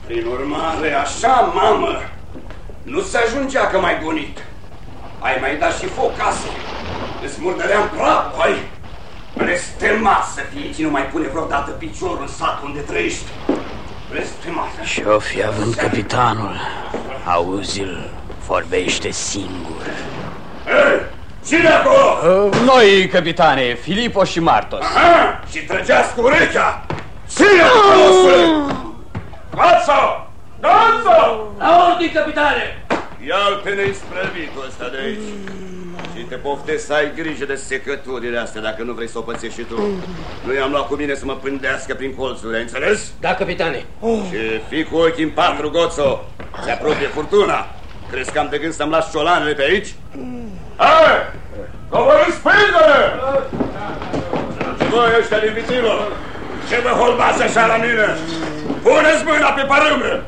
Prin urmare, așa, mamă, nu se ajungea că mai gonit. Ai mai dat și foc casei. Îți murdăream praful, ai? Blestemat să fie cine nu mai pune vreodată piciorul în satul unde trăiești. Blestemat. Și-o fi având capitanul. Auzi-l, vorbește singur. Ei, cine acolo? Noi, capitane, Filipo și Martos. Aha, și trăgeați cu urechea. Cine acolo? Dați-o! Dați-o! La ordine, capitane! Ia-l pe neisprăvitul ăsta de aici. Și te poftesc să ai grijă de secăturile astea dacă nu vrei să o pățești și tu. Nu i-am luat cu mine să mă pândească prin colțuri, ai înțeles? Da, capitane. Și fii cu ochii în patru, Goțo. Se apropie furtuna. Crezi că am de gând să-mi las ciolanele pe aici? Hai! Coborâți spindele! Și voi ăștia din Vitilo, ce vă holbați așa la mine? Puneți mâna pe părâmă!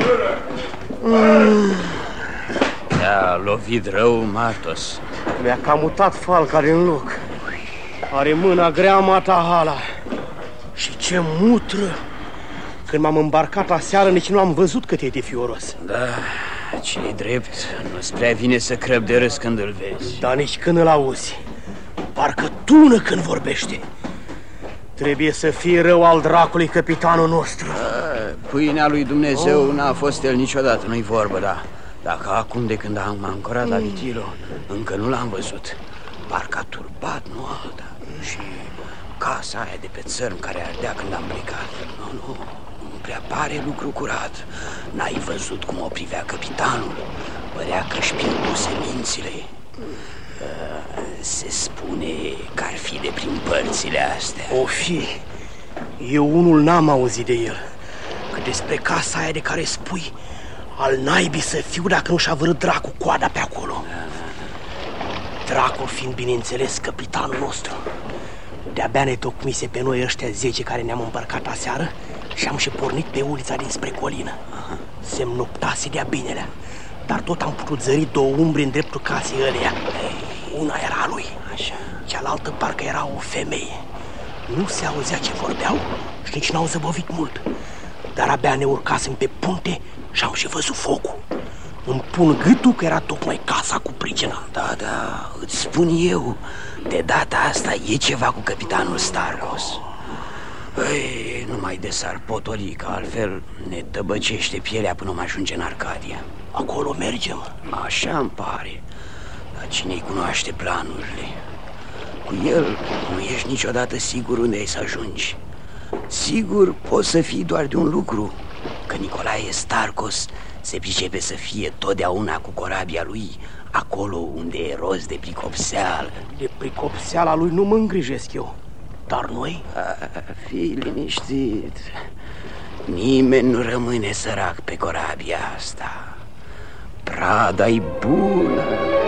Te-a lovit rău, Martos. Mi-a cam mutat falca din loc. Are mâna grea Matahala. Și ce mutră! Când m-am îmbarcat aseară, nici nu am văzut cât e de fioros. Da, ce-i drept, nu-ți prea vine să crăp de râs când îl vezi. Dar nici când îl auzi. Parcă tună când vorbește. Trebuie să fie rău al dracului capitanul nostru. Pâinea lui Dumnezeu n-a fost el niciodată, nu-i vorbă, da. Dacă acum de când am ancorat la Vitilo, încă nu l-am văzut. Parcă a turbat, nu alta. Și casa aia de pe țărm care ardea când am plecat. Nu prea pare lucru curat. N-ai văzut cum o privea capitanul? Părea că-și pierduse mințile. Se spune că ar fi de prin părțile astea. O fi. Eu unul n-am auzit de el. Că despre casa aia de care spui, al naibii să fiu dacă nu și-a vărât dracul coada pe acolo. Dracul fiind, bineînțeles, capitanul nostru. De-abia ne tocmise pe noi ăștia 10 care ne-am împărcat aseară și am și pornit pe ulița dinspre colină. Se-mi noptase de-a binelea, dar tot am putut zări 2 umbre în dreptul casei ăleia. Una era a lui, așa. Cealaltă parcă era o femeie. Nu se auzea ce vorbeau și nici n-au zăbovit mult. Dar abia ne urcasem pe punte și am și văzut focul. Îmi pun gâtul că era tocmai casa cu pricina. Da, îți spun eu, de data asta e ceva cu capitanul Starkos. Ei, numai de s-ar potoli, că altfel ne tăbăcește pielea până mă ajunge în Arcadia. Acolo mergem? Așa-mi pare. Dar cine-i cunoaște planurile? Cu el nu ești niciodată sigur unde ai să ajungi. Sigur poți să fii doar de un lucru, că Nicolae Starkos se pricepe să fie totdeauna cu corabia lui acolo unde e rost de pricopseală. De pricopseala lui nu mă îngrijesc eu. Dar noi? Fii liniștit. Nimeni nu rămâne sărac pe corabia asta. Prada-i bună.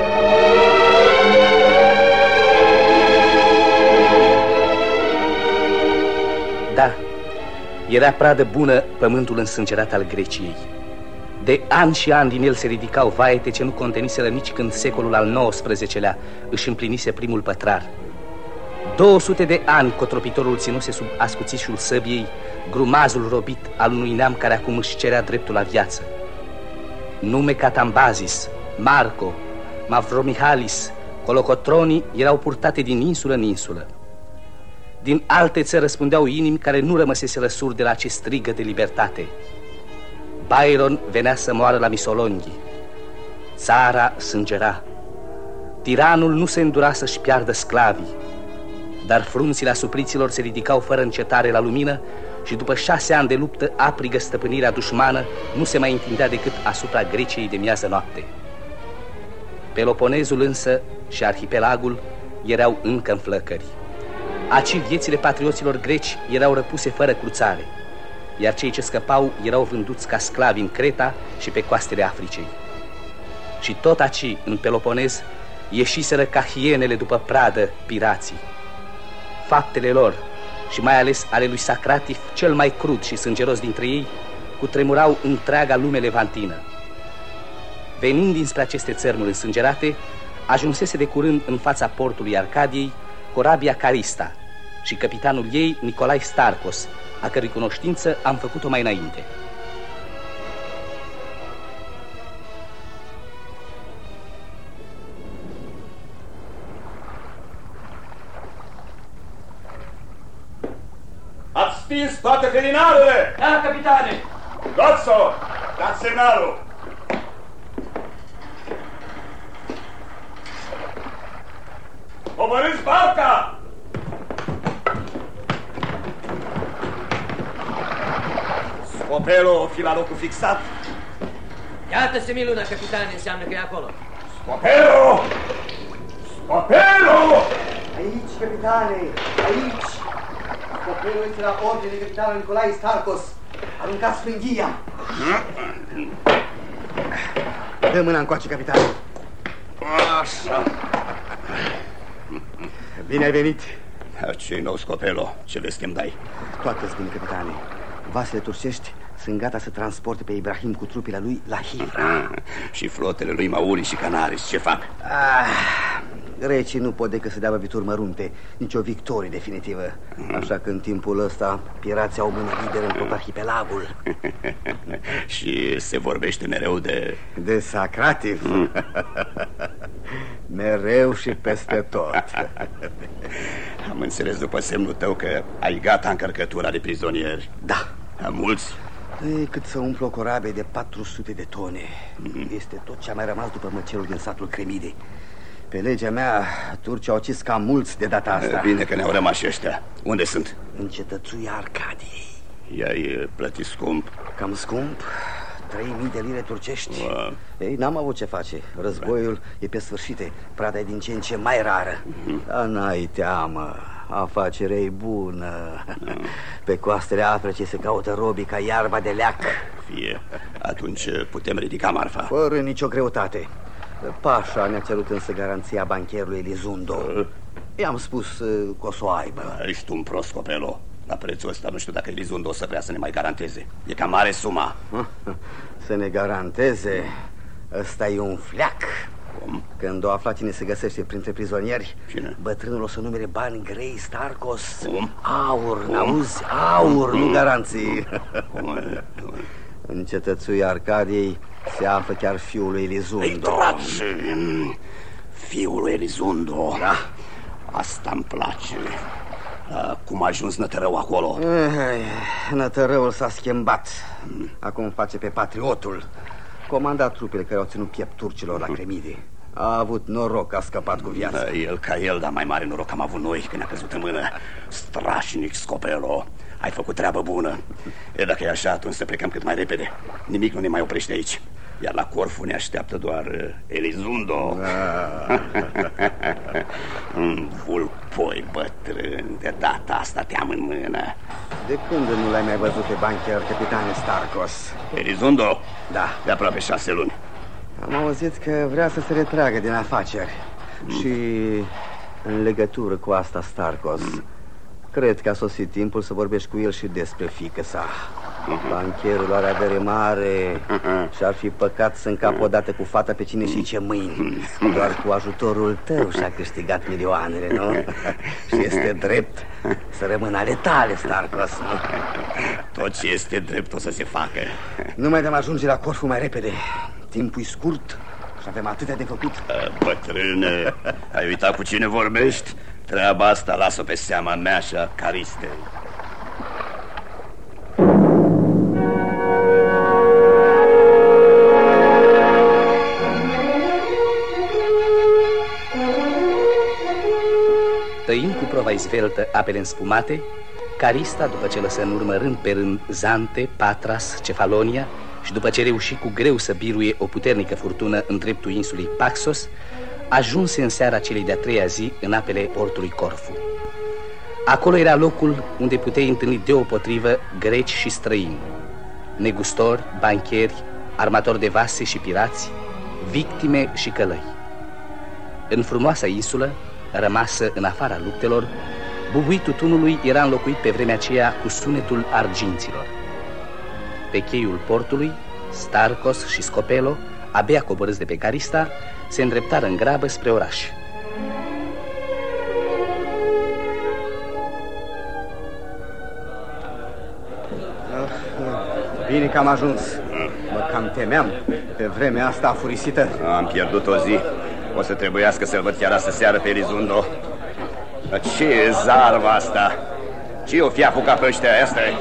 Da, era pradă bună pământul însângerat al Greciei. De ani și ani din el se ridicau vaete ce nu conteniseră nici când secolul al XIX-lea își împlinise primul pătrar. 200 de ani cotropitorul ținuse sub ascuțișul săbiei grumazul robit al unui neam care acum își cerea dreptul la viață. Nume Catambazis, Marco, Mavromihalis, Colocotroni erau purtate din insulă în insulă. Din alte țări răspundeau inimi care nu rămăseseră surde la acest strigă de libertate. Byron venea să moară la Misolonghi. Țara sângera. Tiranul nu se îndura să-și piardă sclavii. Dar frunțile asupriților se ridicau fără încetare la lumină și după 6 ani de luptă aprigă stăpânirea dușmană nu se mai întindea decât asupra Greciei de miază noapte. Peloponezul însă și arhipelagul erau încă în flăcări. Aci viețile patrioților greci erau răpuse fără cruțare, iar cei ce scăpau erau vânduți ca sclavi în Creta și pe coastele Africei. Și tot aci, în Peloponez, ieșiseră ca hienele după pradă pirații. Faptele lor, și mai ales ale lui Sacratif, cel mai crud și sângeros dintre ei, cutremurau întreaga lume levantină. Venind dinspre aceste țărmuri însângerate, ajunsese de curând în fața portului Arcadiei corabia Carista și capitanul ei Nicolae Starkos, a cărui cunoștință am făcut-o mai înainte. stins toate felinarele! Da, capitane! Gozzo, dați semnalul! Coborâți barca! Scopelo, fi la locul fixat. Iată semiluna, capitane, înseamnă că e acolo. Scopelo! Scopelo! Aici, capitane, aici! Scopelo este la ordine capitanul Nicolae Starcos. Aruncați frânghia! Dă mâna încoace, capitane. Așa. Bine ai venit. Ce-i nou, Scopelo? Ce vesti îmi dai? Toate-ți bine, capitane. Vasele turcești sunt gata să transporte pe Ibrahim cu trupele lui la Hivra. Și flotele lui Mauri și Canaris, ce fac? Grecii nu pot decât să dea lovituri mărunte, nicio victorie definitivă. Așa că în timpul ăsta pirații au mână liberă în tot arhipelagul. Și se vorbește mereu de Sacrativ. Mereu și peste tot. Am înțeles după semnul tău că ai gata încărcătura de prizonieri. Da. Mulți? Cât să umplu o corabie de 400 de tone. Este tot ce a mai rămas după măcelul din satul Cremide. Pe legea mea, turcii au ucis cam mulți de data asta. Bine că ne-au rămas și ăștia. Unde sunt? În cetățuia Arcadiei. I-ai plătit scump? Cam scump. 3000 de lire turcești. Ei, n-am avut ce face. Războiul e pe sfârșite. Prada e din ce în ce mai rară. Dar n-ai teamă. Afacerea e bună. Pe coastele Africii se caută robii ca iarba de leac. Fie. Atunci putem ridica marfa. Fără nicio greutate. Pașa ne-a cerut însă garanția bancherului Elizundo. I-am spus că o să o aibă. Ești un prost, Scopelo. La prețul ăsta nu știu dacă Elizundo o să vrea să ne mai garanteze. E cam mare suma. Să ne garanteze? Ăsta e un fleac. Cum? Când o afla cine se găsește printre prizonieri, cine? Bătrânul o să numere bani grei, Starcos. Cum? Aur, n-auzi? Aur, nu garanții. În cetățuia Arcadiei se află chiar fiul lui Elizundo. Fiul lui Elizundo? Da. Asta îmi place. Cum a ajuns Nătărău acolo? Nătărăul s-a schimbat. Acum face pe patriotul. Comanda trupele care au ținut piept turcilor la Cremide. A avut noroc că a scăpat cu viața. El ca el, dar mai mare noroc am avut noi când ne-a căzut în mână. Strașnic, Scopelo. Ai făcut treabă bună. Dacă e așa, atunci să plecăm cât mai repede. Nimic nu ne mai oprește aici. Iar la Corfu ne așteaptă doar Elizundo. Vulpoi bătrân, de data asta te-am în mână. De când nu l-ai mai văzut pe bancher, capitane Starcos? Elizundo? Da. De aproape 6 luni. Am auzit că vrea să se retragă din afaceri. Și în legătură cu asta, Starcos, cred că a sosit timpul să vorbești cu el și despre fiică sa. Bancherul are avere mare și ar fi păcat să încapă odată cu fata pe cine și ce mâini. Doar cu ajutorul tău și-a câștigat milioanele, nu? Și este drept să rămână ale tale, Starcos. Tot ce este drept o să se facă. Nu mai dăm ajunge la Corfu mai repede. Timpul e scurt și avem atâtea de făcut. Bătrâne, ai uitat cu cine vorbești? Treaba asta las-o pe seama mea și a Caristei. Tăind cu prova izveltă apele înspumate, Carista, după ce lăsă în urmă rând pe rând Zante, Patras, Cefalonia și după ce reuși cu greu să biruie o puternică furtună în dreptul insulei Paxos, ajunse în seara celei de-a treia zi în apele portului Corfu. Acolo era locul unde puteai întâlni deopotrivă greci și străini, negustori, bancheri, armatori de vase și pirați, victime și călăi. În frumoasa insulă, rămasă în afara luptelor, bubuitul tunului era înlocuit pe vremea aceea cu sunetul arginților. Pe cheiul portului, Starcos și Scopelo, abia coborâți de pe Carista, se îndreptară în grabă spre oraș. Bine că am ajuns. Mă cam temeam pe vremea asta afurisită. Am pierdut o zi. O să trebuiască să-l văd chiar astă seară pe Elizundo. Ce e zarva asta? Ce o fi apucat pe ăștia? Asta e.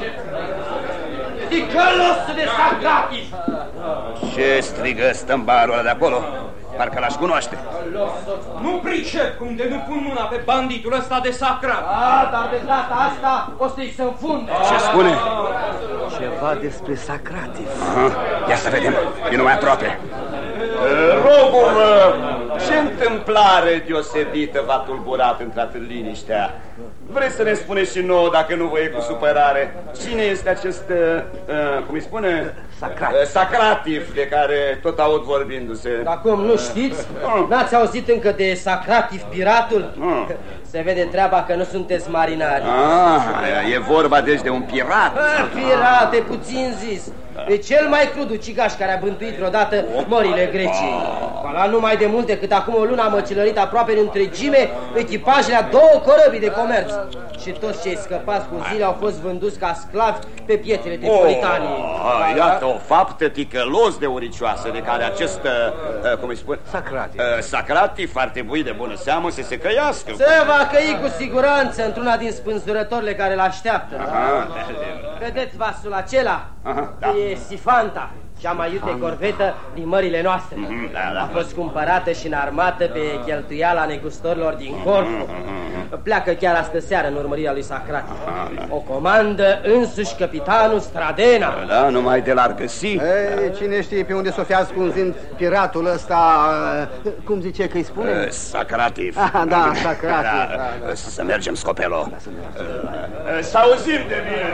Ticălos de Sacratis! Ce strigă stâmbarul ăla de acolo? Parcă l-aș cunoaște. Nu pricep cum de nu pun mâna pe banditul ăsta de Sacratis. Dar de data asta o să-i se înfunde. Ce spune? Ceva despre Sacratis. Ia să vedem, e numai aproape. Rogul, ce întâmplare deosebită v-a tulburat intrat în liniștea? Vreți să ne spuneți și nouă, dacă nu vă e cu supărare, cine este acest, cum îi spune? Sacrativ, de care tot aud vorbindu-se. Acum nu știți? N-ați auzit încă de Sacrativ, piratul? Se vede treaba că nu sunteți marinari. E vorba deci de un pirat. Pirate, puțin zis. E cel mai crud ucigaș care a bântuit vreodată morile Greciei. La nu mai de mult decât acum o lună a măcelărit aproape în întregime echipajele a 2 corăbii de comerț. Și toți cei scăpați cu zile au fost vânduți ca sclavi pe pietrele Tripolitanii. Iată o faptă ticălos de uricioasă, de care acest, cum îi spune? Sacrativ ar trebui de bună seamă să se căiască. Se va căi cu siguranță într-una din spânzurătorile care l-așteaptă. Vedeți vasul acela? E Sifanta, cea mai iute corvetă din mările noastre. A fost cumpărată și înarmată pe cheltuiala negustorilor din Corfu. Pleacă chiar astă seară în urmărirea lui Sacrativ. O comandă însuși capitanul Stradena. Da, numai de l-ar găsi. Cine știe pe unde s-o fi ascunzind piratul ăsta, cum zice că îi spune? Sacrativ. Da, Sacrativ. Să mergem, Scopelo. Să auzim de bine.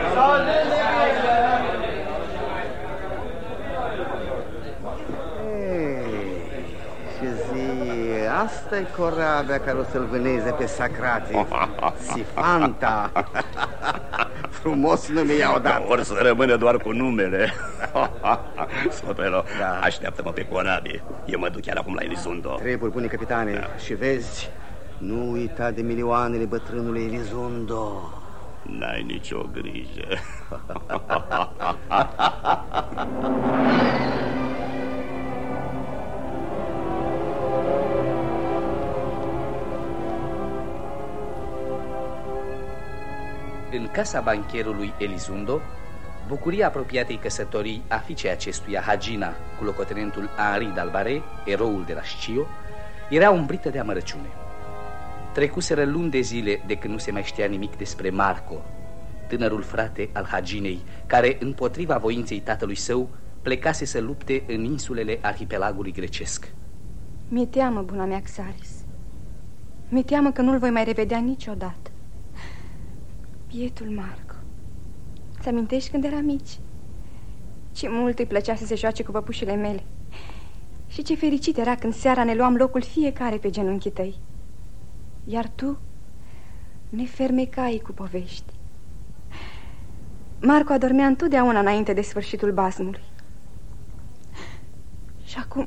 Asta e corabia care o să-l vâneze pe Sacrativ. Sifanta. Frumos nume i-au dat. Or să rămână doar cu numele. Scopelo, așteaptă-mă pe corabie. Eu mă duc chiar acum la Elizondo. Treburi bune, capitane. Și vezi, nu uita de milioanele bătrânului Elizondo. N-ai nicio grijă. În casa bancherului Elizondo, bucuria apropiatei căsătorii a fiicei acestuia, Hagina, cu locotenentul Henri d'Albare, eroul de la Scio, era umbrită de amărăciune. Trecuseră luni de zile de când nu se mai știa nimic despre Marco, tânărul frate al Haginei, care, împotriva voinței tatălui său, plecase să lupte în insulele arhipelagului grecesc. Mi-e teamă, buna mea, Xaris. Mi-e teamă că nu-l voi mai revedea niciodată. Bietul Marco. Ți amintești când eram mici? Ce mult îi plăcea să se joace cu păpușile mele. Și ce fericit era când seara ne luam locul fiecare pe genunchii tăi. Iar tu ne fermecai cu povești. Marco adormea întotdeauna înainte de sfârșitul basmului. Și acum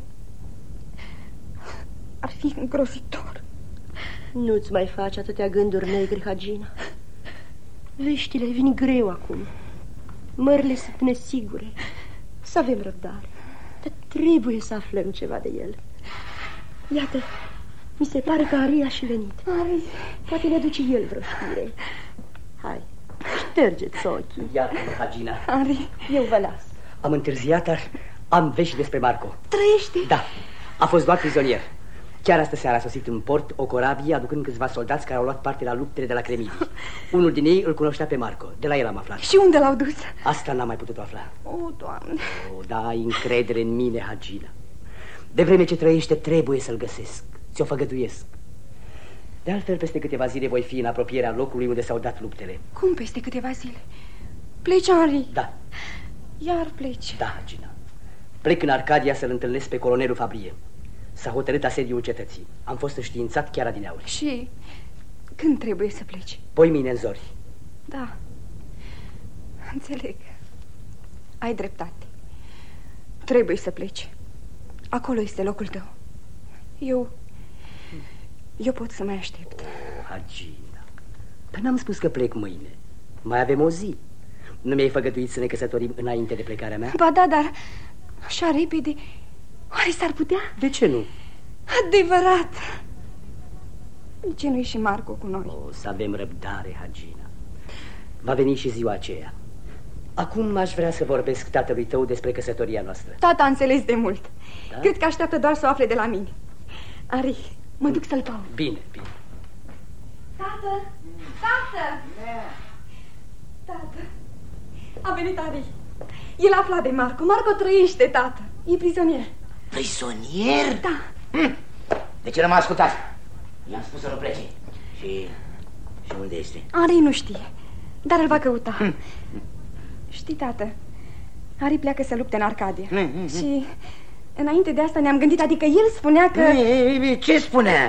ar fi îngrozitor. Nu-ți mai faci atâtea gânduri negre, Hagina. Veștile vin greu acum. Mările sunt nesigure. Să avem răbdare. Dar trebuie să aflăm ceva de el. Iată, mi se pare că Henri a și venit. Henri. Poate ne duce el vreo știre. Hai, ștergeți ochii. Iată-mă, Hagina. Henri. Eu vă las. Am întârziat, dar am vești despre Marco. Trăiește? Da, a fost luat prizonier. Chiar astă seară a sosit în port o corabie aducând câțiva soldați care au luat parte la luptele de la Cremidii. Unul din ei îl cunoștea pe Marco, de la el am aflat. Și unde l-au dus? Asta n-am mai putut afla. O, Doamne. Da, ai încredere în mine, Hagina. De vreme ce trăiește, trebuie să-l găsesc. Ți-o făgăduiesc. De altfel, peste câteva zile voi fi în apropierea locului unde s-au dat luptele. Cum peste câteva zile? Pleci, Henri? Da. Iar pleci? Da, Hagina. Plec în Arcadia să-l întâlnesc pe colonelul Fabrie. S-a hotărât asediul cetății. Am fost înștiințat chiar adineauri. Și când trebuie să pleci? Poimâine în zori. Da, înțeleg. Ai dreptate. Trebuie să pleci. Acolo este locul tău. Eu pot să mai aștept. Hagina, dar n-am spus că plec mâine. Mai avem o zi. Nu mi-ai făgăduit să ne căsătorim înainte de plecarea mea? Ba da, dar așa repede. Oare s-ar putea? De ce nu? Adevărat. De ce nu-i și Marco cu noi? O să avem răbdare, Hagina. Va veni și ziua aceea. Acum aș vrea să vorbesc tatălui tău despre căsătoria noastră. Tata a înțeles de mult. Da? Cred că așteaptă doar să o afle de la mine. Ari, mă duc să-l caut. Bine, bine. Tată! Tată! Tată! A venit Ari. El a aflat de Marco. Marco trăiește, tată. E prizonier. Prizonier? Da. De ce nu m-a ascultat? I-am spus să nu plece. Și unde este? Ari nu știe, dar îl va căuta. Știi, tată, Ari pleacă să lupte în Arcadia. Și înainte de asta ne-am gândit, adică el spunea că... Ce spunea?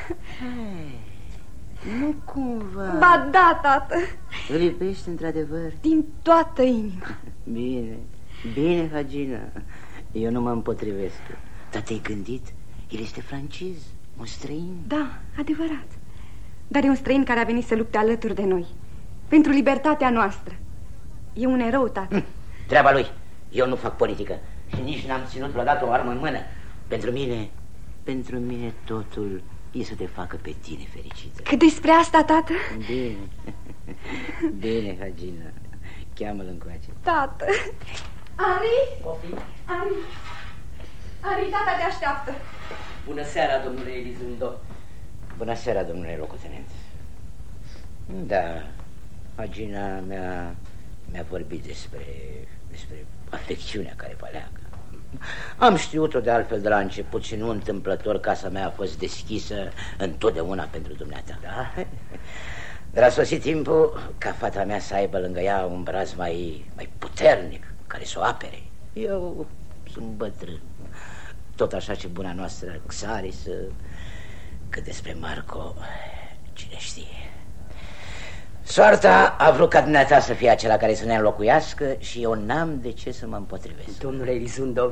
Nu cumva... Ba da, tată. Îl iubești într-adevăr? Din toată inima. Bine, Hagina. Eu nu mă împotrivesc. Dar te-ai gândit? El este francez, un străin. Da, adevărat. Dar e un străin care a venit să lupte alături de noi, pentru libertatea noastră. E un erou, tată. Treaba lui. Eu nu fac politică și nici n-am ținut vreodată o armă în mână. Pentru mine totul e să te facă pe tine fericită. Că despre asta, tată? Bine, Hagina. Cheamă-l încoace. Tată. Ari? Ari, tata te așteaptă. Bună seara, domnule Elizondo. Bună seara, domnule locotenent. Da, Hagina mi-a vorbit despre afecțiunea care vă leagă. Am știut-o de altfel de la început și nu întâmplător casa mea a fost deschisă întotdeauna pentru dumneata. Da? Dar a sosit timpul ca fata mea să aibă lângă ea un braț mai puternic care să o apere. Eu sunt bătrân. Tot așa ce buna noastră Xaris, cât despre Marco, cine știe. Soarta a vrut ca dumneata să fie acela care să ne înlocuiască și eu n-am de ce să mă împotrivesc. Domnule Elizondo.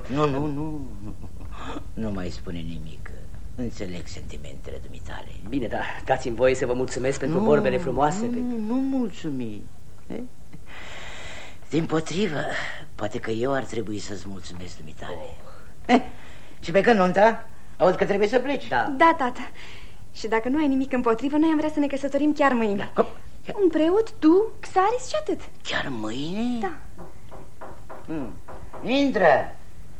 Nu mai spune nimic. Înțeleg sentimentele dumitale. Bine, dar dați-mi voie să vă mulțumesc pentru vorbele frumoase. Nu mulțumi. Dimpotrivă, poate că eu ar trebui să-ți mulțumesc dumitale. Și pe când nunta? Aud că trebuie să pleci. Da, tată. Și dacă nu ai nimic împotrivă, noi am vrea să ne căsătorim chiar mâine. Un preot, tu, Xaris și atât. Chiar mâine? Da. Intră.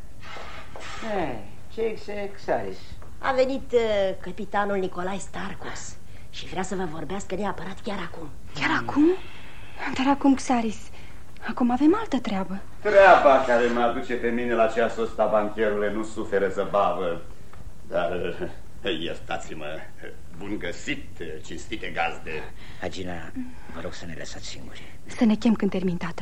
Ce Xaris? A venit capitanul Nicolae Starkos și vrea să vă vorbească neapărat chiar acum. Chiar acum? Dar acum, Xaris, acum avem altă treabă. Treaba care mă aduce pe mine la ceasul ăsta, bancherule, nu suferă zăbavă. Dar iertați-mă, bun găsit, cinstite gazde. Hagina, vă rog să ne lăsați singuri. Să ne chem când termin, tată.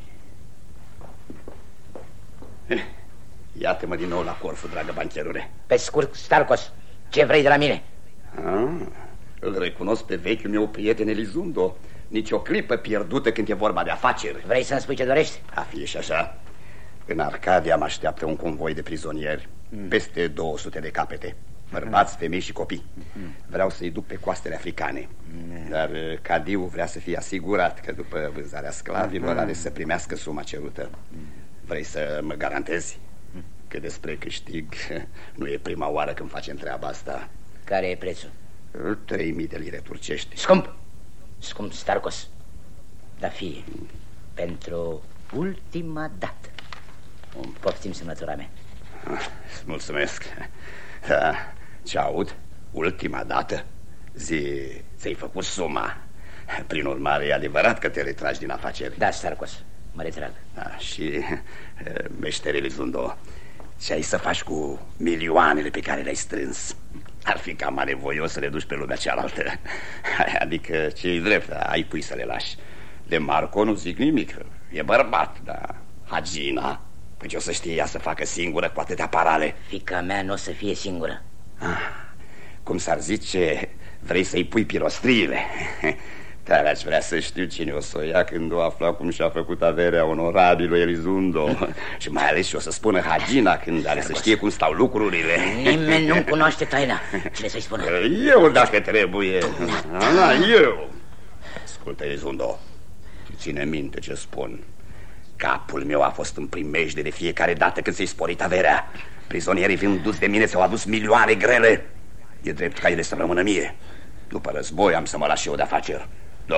Iată-mă din nou la Corfu, dragă bancherule. Pe scurt, Starkos, ce vrei de la mine? Îl recunosc pe vechiul meu prieten Elizondo. Nici o clipă pierdută când e vorba de afaceri. Vrei să-mi spui ce dorești? A fi și așa. În Arcadia mă așteaptă un convoi de prizonieri. Peste 200 de capete, bărbați, femei și copii. Vreau să-i duc pe coastele africane. Dar Cadiu vrea să fie asigurat că după vânzarea sclavilor are să primească suma cerută. Vrei să mă garantezi că despre câștig nu e prima oară când facem treaba asta? Care e prețul? 3000 de lire turcești. Scump, Starkos. Dar fie pentru ultima dată. Poftim, semnătura mea. Mulțumesc. Da, ce aud? Ultima dată? Ți-ai făcut suma. Prin urmare, e adevărat că te retragi din afaceri. Da, Starkos, mă retrag. Și, meștere Elizondo, ce ai să faci cu milioanele pe care le-ai strâns? Ar fi cam anevoios să le duci pe lumea cealaltă. Adică, ce-i drept, ai pui să le lași. De Marco nu zic nimic, e bărbat, dar Hagina, păi ce o să știe ea să facă singură cu atâtea parale? Fiica mea nu o să fie singură. Cum s-ar zice, vrei să-i pui pirostriile. Dar aș vrea să știu cine o să o ia când o afla cum și-a făcut averea onorabilul Elizondo. Și mai ales și o să spună Hagina când are să știe cum stau lucrurile. Nimeni nu cunoaște taina. Cine să-i spună? Eu, dacă trebuie. Eu. Ascultă, Elizondo, ține minte ce spun. Capul meu a fost în primejde de fiecare dată când s-i sporit averea. Prizonierii vânduți de mine s-au adus milioane grele. E drept ca ele să rămână mie. După război am să mă las și eu de afaceri. Da,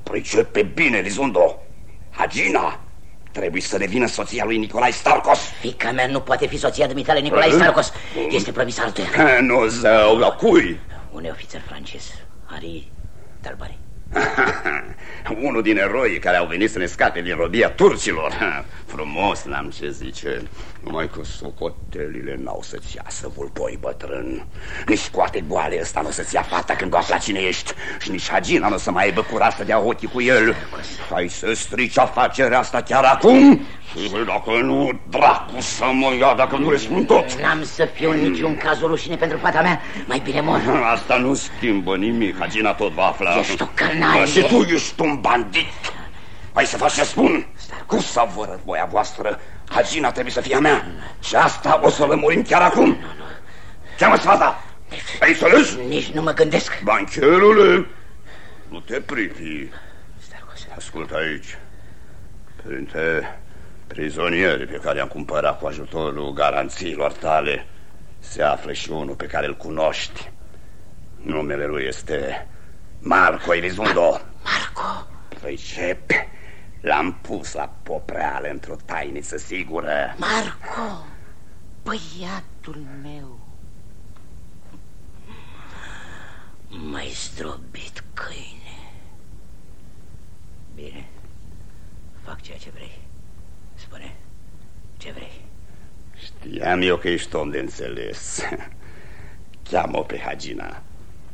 Pricepe bine, Lizundo. Hagina trebuie să devină soția lui Nicolae Starcos. Fiica mea nu poate fi soția dumitale Nicolae Starcos. Este promis altuia. Nu, zău, la cui? Un ofițer francez, Henri Talbari. Unul din eroii care au venit să ne scape din robia turcilor. Frumos, n-am ce zice. Numai că socotelile n-au să-ți iasă, vulpoi bătrân. Nici scoate goale ăsta n-o să-ți ia fata când o afla cine ești. Și nici Hagina n-o să mai aibă curaj să dea ochii cu el. Hai să strici afacerea asta chiar acum? Și dacă nu, dracu să mă ia dacă nu le spun tot. N-am să fiu în niciun caz o rușine pentru fata mea. Mai bine mor. Asta nu schimbă nimic, Hagina tot va afla. Ești o cărnaie. Și tu ești un bandit. Hai să faci ce spun. Cu savără voia voastră, Hagina trebuie să fie a mea. Și asta o să lămurim chiar acum. Cheamă-ți fata. Ai înțeles? Nici nu mă gândesc. Bancherule, nu te pripi. Ascultă aici. Printre prizonierii pe care i-am cumpărat cu ajutorul garanțiilor tale se află și unul pe care îl cunoști. Numele lui este Marco Elizondo. Marco? Pricep, l-am pus la popreală într-o tainiță sigură. Marco, băiatul meu. M-ai zdrobit, câine. Bine, fac ceea ce vrei. Spune, ce vrei? Știam eu că ești om de înțeles. Cheamă-o pe Hagina.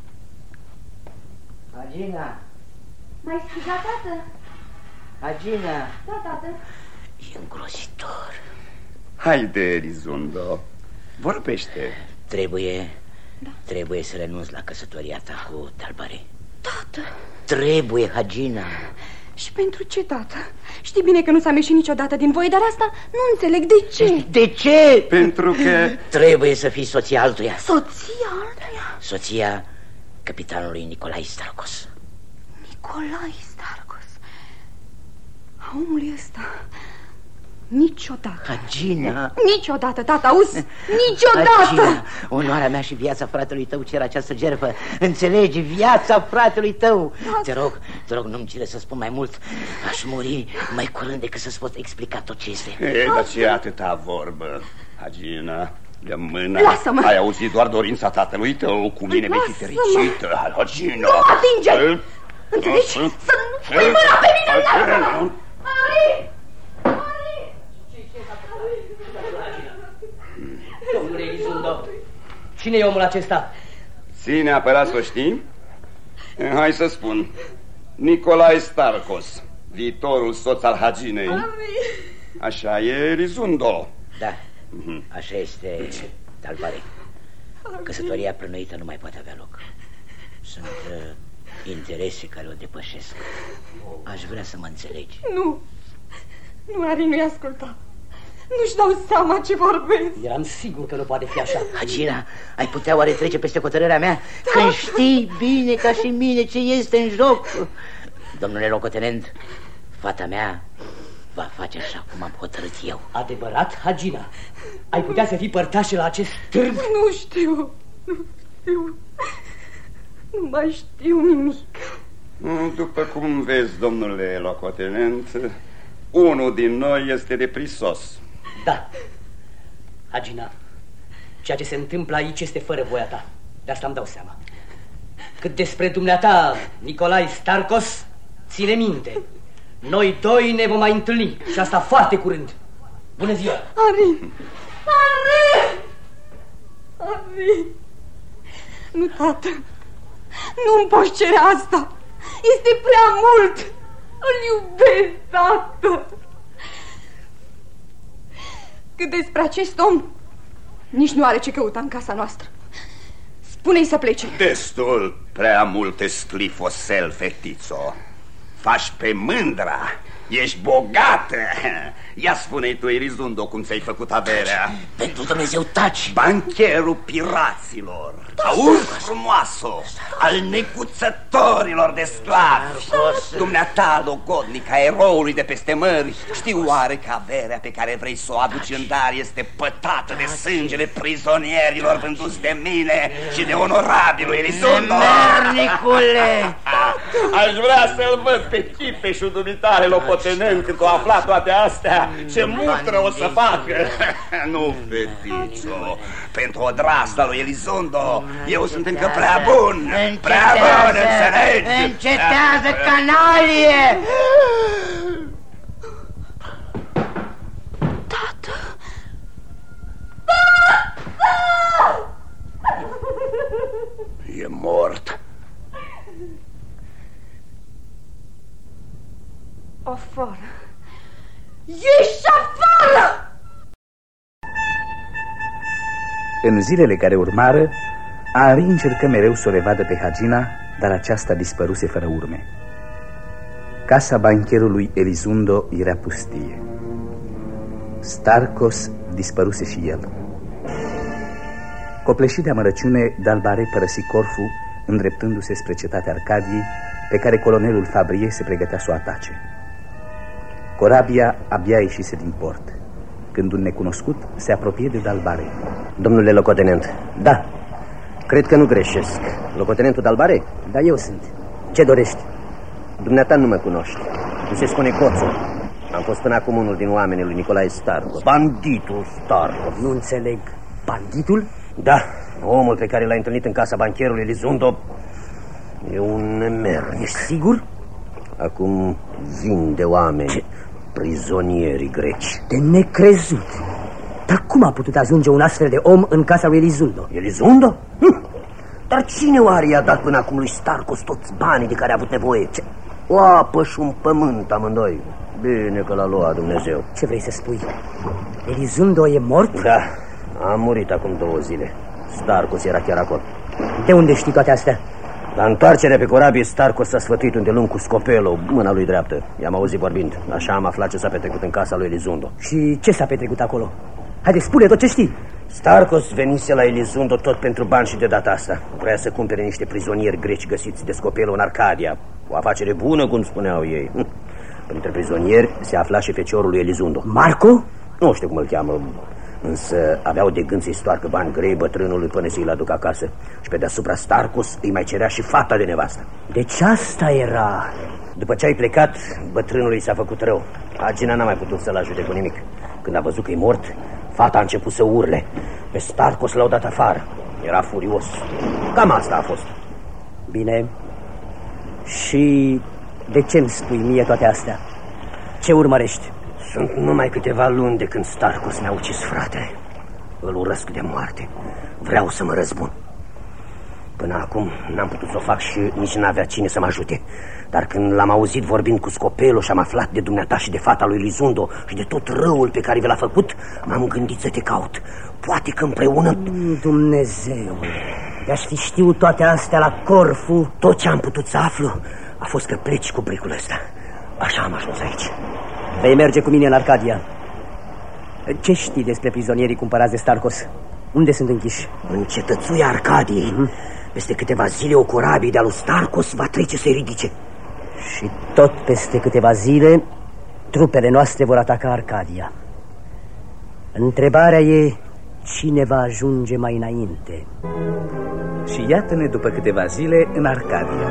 Hagina. M-ai strigat, tată? Hagina. Da, tată. E îngrozitor. Haide, Elizondo, vorbește. Trebuie să renunț la căsătoria ta cu Talbari. Tată. Trebuie, Hagina. Și pentru ce, tată? Știi bine că nu s-a ieșit niciodată din voi, dar asta nu înțeleg de ce. De ce? Pentru că trebuie să fii soția altuia. Soția altuia? Soția capitanului Nicolae Starcos. Nicolae Starcos? A omului ăsta? Niciodată. Hagina. Niciodată, tată, auzi? Niciodată. Hagina, onoarea mea și viața fratelui tău cer această jertfă. Înțelegi? Viața fratelui tău. Te rog, nu-mi cere să spun mai mult. Aș muri mai curând decât să-ți pot explica tot ce este. Dar ce atâta vorbă, Hagina? De mână. Lasă-mă. Ai auzit doar dorința tatălui tău. Cu mine vei fi fericită, Hagina. Nu mă atinge. Înțelegi? Să nu pui mâna pe mine. Lasă-mă. Domnule Elizondo, cine e omul acesta? Ține neapărat să o știi? Hai să spun. Nicolae Starcos, viitorul soț al Haginei. Așa e, Elizondo. Da, așa este, Talbari. Căsătoria plănuită nu mai poate avea loc. Sunt interese care o depășesc. Aș vrea să mă înțelegi. Nu, Ari, nu-i asculta. Nu-și dau seama ce vorbesc. Eram sigur că nu poate fi așa. Hagina, ai putea oare trece peste hotărârea mea? Da. Când știi bine ca și mine ce este în joc. Domnule locotenent, fata mea va face așa cum am hotărât eu. Adevărat, Hagina? Ai putea să fii părtașă la acest târg? Nu știu. Nu mai știu nimic. După cum vezi, domnule locotenent, unul din noi este de prisos. Da, Hagina, ceea ce se întâmplă aici este fără voia ta. De asta îmi dau seama. Cât despre dumneata, Nicolae Starcos, ține minte, noi doi ne vom mai întâlni și asta foarte curând. Bună ziua! Ari! Nu, tată, nu-mi poți cere asta. Este prea mult. Îl iubesc, tată. Cât despre acest om, nici nu are ce căuta în casa noastră. Spune-i să plece. Destul, prea multe sclifosel, fetițo. Faci pe mândra. Ești bogată. Ia spune-i tu, Elizundo, cum ți-ai făcut averea. Pentru Dumnezeu, taci. Bancherul piraților, auzi frumoasă, al necuțătorilor de sclavi. Dumneata, logodnic, a eroului de peste mări, știu oare că averea pe care vrei să o aduci în dar este pătată de sângele prizonierilor vânduți de mine și de onorabilul Elizundo? Mernicule! Aș vrea să-l văd pe Chipeșul dumitare locotenent când o afla toate astea. Ce mutră o să facă! Nu, fetițo, pentru odrasla lui Elizundo eu sunt încă prea bun. Prea bun, înțelegi? Încetează, canalie! Tată! E mort. Afară! Ieși afară! În zilele care urmară, Henri încercă mereu să o revadă pe Hagina, dar aceasta dispăruse fără urme. Casa bancherului Elizundo era pustie. Starcos dispăruse și el. Copleșit de amărăciune, Dalbare părăsi Corfu, îndreptându-se spre cetatea Arcadiei, pe care colonelul Fabrie se pregătea să o atace. Corabia abia ieșise din port, când un necunoscut se apropie de Dalbare. Domnule locotenent, da, cred că nu greșesc. Locotenentul Dalbare? Da, eu sunt. Ce dorești? Dumneata nu mă cunoști. Mi se spune Coțu. Am fost până acum unul din oamenii lui Nicolae Starcos. Banditul Starcos. Nu înțeleg. Banditul? Da, omul pe care l-ai întâlnit în casa bancherului Elizundo e un nemer. Ești sigur? Acum vin de oameni. Ce? Prizonierii greci. De necrezut. Dar cum a putut ajunge un astfel de om în casa lui Elizundo? Elizundo? Dar cine oare i-a dat până acum lui Starcos toți banii de care a avut nevoie? Ce? O apă și un pământ amândoi. Bine că l-a luat Dumnezeu. Ce vrei să spui? Elizundo e mort? Da, a murit acum 2 zile. Starcos era chiar acolo. De unde știi toate astea? La întoarcerea pe corabie, Starcos s-a sfătuit îndelung cu Scopelo, mâna lui dreaptă. I-am auzit vorbind. Așa am aflat ce s-a petrecut în casa lui Elizundo. Și ce s-a petrecut acolo? Haide, spune tot ce știi. Starcos venise la Elizundo tot pentru bani și de data asta. Vrea să cumpere niște prizonieri greci găsiți de Scopelo în Arcadia. O afacere bună, cum spuneau ei. Printre prizonieri se afla și feciorul lui Elizundo. Marco? Nu știu cum îl cheamă, însă aveau de gând să-i stoarcă bani grei bătrânului până să-i-l aducă acasă. Și pe deasupra Starcos îi mai cerea și fata de nevastă. Deci asta era. După ce ai plecat, bătrânului s-a făcut rău. Hagina n-a mai putut să-l ajute cu nimic. Când a văzut că e mort, fata a început să urle. Pe Starcos l-au dat afară. Era furios. Cam asta a fost. Bine. Și de ce-mi spui mie toate astea? Ce urmărești? Sunt numai câteva luni de când Starcos ne-a ucis fratele. Îl urăsc de moarte. Vreau să mă răzbun. Până acum n-am putut să o fac și nici n-avea cine să mă ajute. Dar când l-am auzit vorbind cu Scopelo și am aflat de dumneata și de fata lui Elizundo și de tot răul pe care vi l-a făcut, m-am gândit să te caut. Poate că împreună... Dumnezeu, de-aș fi știut toate astea la Corfu. Tot ce am putut să aflu a fost că pleci cu bricul ăsta. Așa am ajuns aici. Vei merge cu mine în Arcadia. Ce știi despre prizonierii cumpărați de Starcos? Unde sunt închiși? În cetățuia Arcadiei. Peste câteva zile o corabie de-a lui Starcos va trece să-i ridice. Și tot peste câteva zile trupele noastre vor ataca Arcadia. Întrebarea e cine va ajunge mai înainte. Și iată-ne după câteva zile în Arcadia.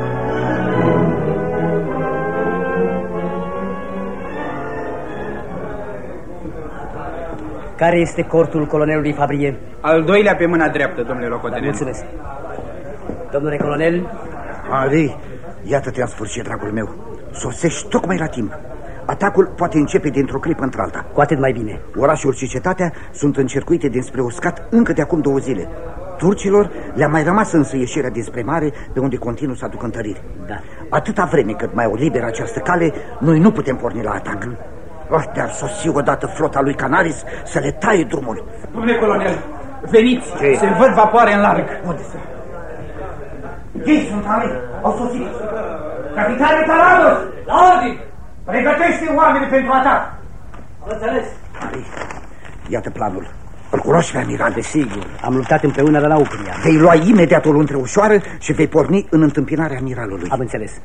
Care este cortul colonelului Fabrie? Al doilea pe mâna dreaptă, domnule locotenent. Mulțumesc. Domnule colonel? Henri, iată-te în sfârșit, dragul meu. Sosești tocmai la timp. Atacul poate începe dintr-o clipă într-alta. Cu atât mai bine. Orașul și cetatea sunt încercuite dinspre uscat încă de acum 2 zile. Turcilor le-a mai rămas însă ieșirea dinspre mare, pe unde continuă să aducă întăriri. Da. Atâta vreme cât mai o liberă această cale, noi nu putem porni la atac. Dar sosi odată flota lui Canaris să le taie drumul. Domnule colonel, veniți, se văd vapoare în larg. Unde sunt? Ei sunt, Henri, au sosit. Capitane Talados! La ordine! Pregătește oamenii pentru atac! Am înțeles. Iată planul. Îl cunoști pe amiral? Desigur. Am luptat împreună la Nauplia. Vei lua imediat o luntre ușoară și vei porni în întâmpinarea amiralului. Am înțeles.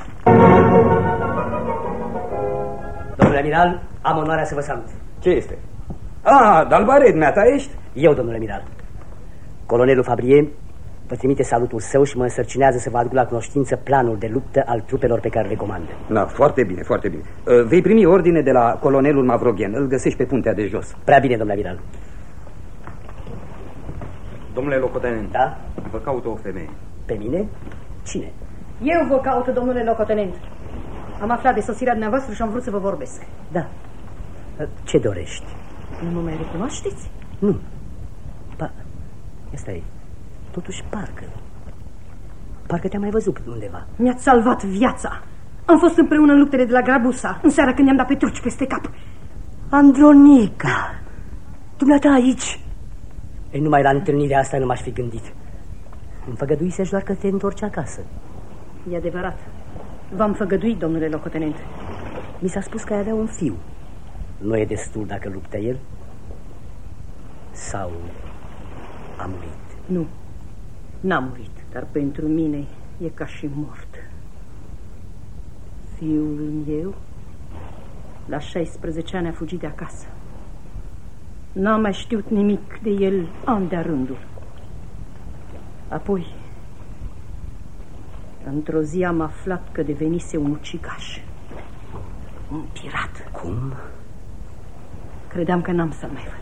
Domnule amiral, am onoarea să vă salut. Ce este? Ah, Dalbare, dumneata ești? Eu, domnule amiral. Colonelul Fabrie vă trimite salutul său și mă însărcinează să vă aduc la cunoștință planul de luptă al trupelor pe care le comandă. Da, foarte bine, foarte bine. Vei primi ordine de la colonelul Mavroghen. Îl găsești pe puntea de jos. Prea bine, domnule amiral. Domnule locotenent, da? Vă caută o femeie. Pe mine? Cine? Eu vă caut, domnule locotenent. Am aflat de sosirea dumneavoastră și am vrut să vă vorbesc. Da. Ce dorești? Nu mă mai recunoașteți? Nu. Asta e. Totuși parcă te-am mai văzut undeva. Mi-ați salvat viața. Am fost împreună în luptele de la Grabusa, în seara când i-am dat pe turci peste cap. Andronica, dumneata aici. Ei, numai la întâlnirea asta nu m-aș fi gândit. Îmi făgăduisești doar că te întorci acasă. E adevărat. V-am făgăduit, domnule locotenent. Mi s-a spus că ai avea un fiu. Nu e destul dacă luptă el? Sau a murit? Nu, n-a murit, dar pentru mine e ca și mort. Fiul meu, la 16 ani, a fugit de acasă. N-am mai știut nimic de el an de-a rândul. Apoi, într-o zi am aflat că devenise un ucigaș. Un pirat. Cum? Credeam că n-am să-l mai văd.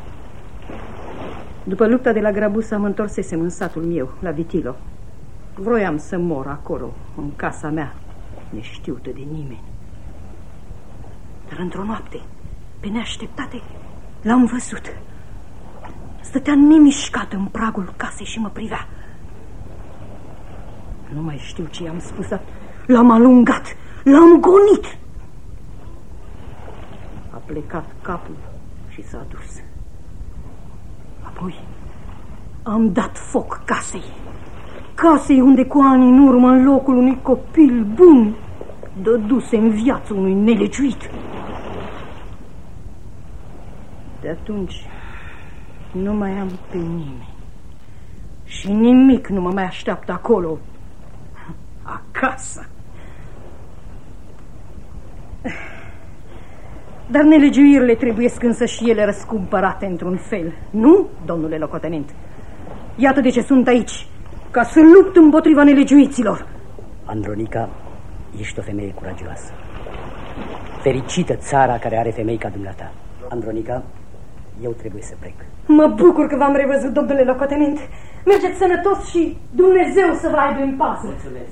După lupta de la Grabusa mă întorsesem în satul meu, la Vitilo. Vroiam să mor acolo, în casa mea, neștiută de nimeni. Dar într-o noapte, pe neașteptate, l-am văzut. Stătea nemișcat în pragul casei și mă privea. Nu mai știu ce i-am spus, dar l-am alungat, l-am gonit. A plecat capul și s-a dus. Apoi am dat foc casei unde cu ani în urmă, în locul unui copil bun, dăduse în viață unui nelegiuit. De atunci nu mai am pe nimeni și nimic nu mă mai așteaptă acolo, acasă. Dar nelegiuirile trebuiesc însă și ele răscumpărate într-un fel. Nu, domnule locotenent? Iată de ce sunt aici, ca să lupt împotriva nelegiuiților. Andronica, ești o femeie curagioasă. Fericită țara care are femei ca dumneata. Andronica, eu trebuie să plec. Mă bucur că v-am revăzut, domnule locotenent. Mergeți sănătos și Dumnezeu să vă aibă în pază. Mulțumesc.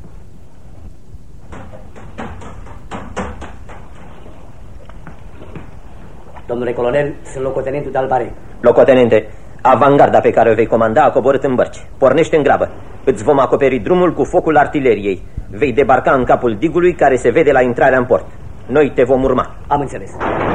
Domnule colonel, sunt locotenentul Dalbare. Locotenente, avangarda pe care o vei comanda a coborât în bărci. Pornește în grabă. Îți vom acoperi drumul cu focul artileriei. Vei debarca în capul digului care se vede la intrarea în port. Noi te vom urma. Am înțeles.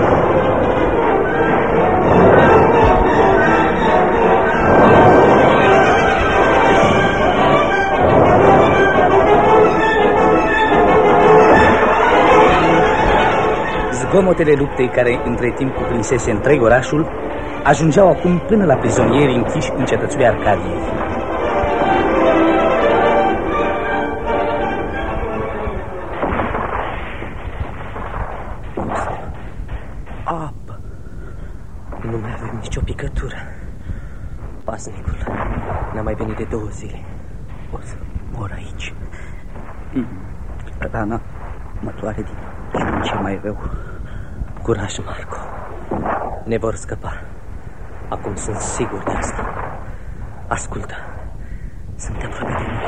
Zgomotele luptei care între timp cuprinsese întreg orașul ajungeau acum până la prizonierii închiși în cetățuia Arcadiei. Apă. Nu mai avem nicio picătură. Pasnicul n-a mai venit de 2 zile. O să mor aici. Rana mă doare din ce în ce mai rău. Curaj, Marco. Ne vor scăpa. Acum sunt sigur de asta. Ascultă. Sunt aproape de noi.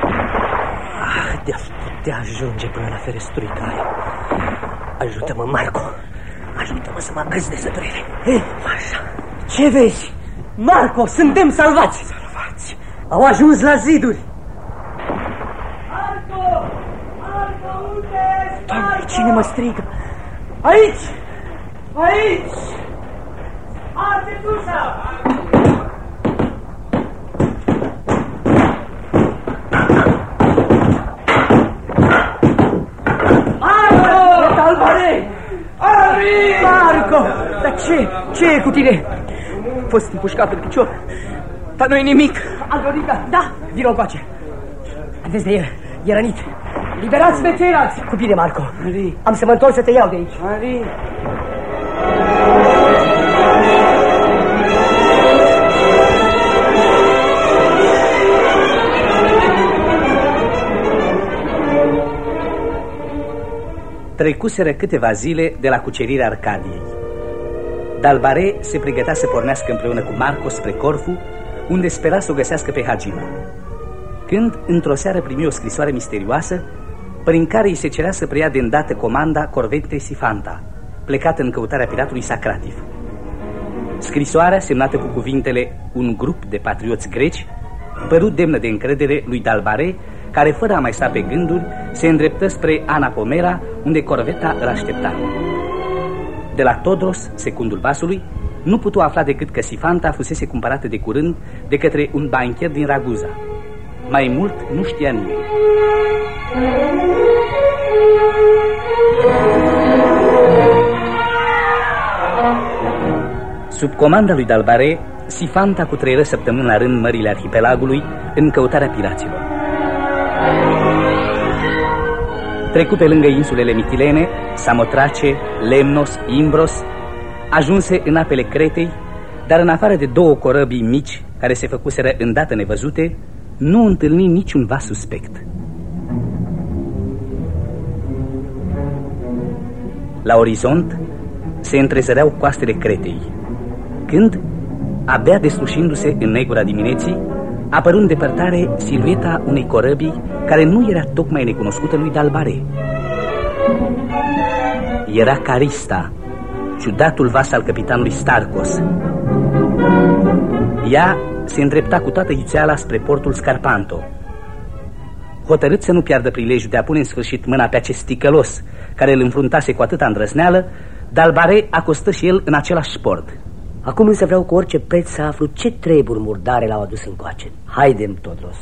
De-aș putea ajunge până la ferestruica aia. Ajută-mă, Marco. Ajută-mă să mă agăț de săturire. Așa. Ce vezi? Marco, suntem salvați! Salvați. Au ajuns la ziduri. Marco! Marco, unde? Doamne, cine mă strigă? Aici! Aici! Artetusa! Ce e cu tine? A fost împușcat în picior, dar nu-i nimic. Andronica, da, vino încoace. Vezi de el, e rănit. Liberați pe ceilalți. Cu bine, Marco. Ali. Am să mă întorc să te iau de aici. Ali. Trecuseră câteva zile de la cucerirea Arcadiei. Dalbare se pregătea să pornească împreună cu Marco spre Corfu, unde spera să o găsească pe Hagina. Când, într-o seară, primi o scrisoare misterioasă, prin care îi se cerea să preia de îndată comanda corvetei Sifanta, plecată în căutarea piratului Sacrativ. Scrisoarea, semnată cu cuvintele "un grup de patrioți greci", păru demnă de încredere lui Dalbare, care, fără a mai sta pe gânduri, se îndreptă spre Anapomera, unde corveta îl aștepta. De la Todros, secundul vasului, nu putu afla decât că Sifanta fusese cumpărată de curând de către un bancher din Raguza. Mai mult nu știa nimeni. Sub comanda lui Dalbare, Sifanta cutreieră săptămâni la rând mările arhipelagului în căutarea piraților. Trecu pe lângă insulele Mitilene, Samotrace, Lemnos, Imbros, ajunse în apele Cretei, dar în afară de 2 corăbii mici care se făcuseră îndată nevăzute, nu întâlni niciun vas suspect. La orizont se întrezăreau coastele Cretei, când, abia deslușindu-se în negura dimineții, apăru în depărtare silueta unei corăbii care nu era tocmai necunoscută lui Dalbare. Era Carista, ciudatul vas al capitanului Starcos. Ea se îndrepta cu toată iuțeala spre portul Scarpanto. Hotărât să nu piardă prilejul de a pune în sfârșit mâna pe acest ticălos care îl înfruntase cu atâta îndrăzneală, Dalbare acostă și el în același port. Acum însă vreau cu orice preț să aflu ce treburi murdare l-au adus încoace. Haidem, Todros.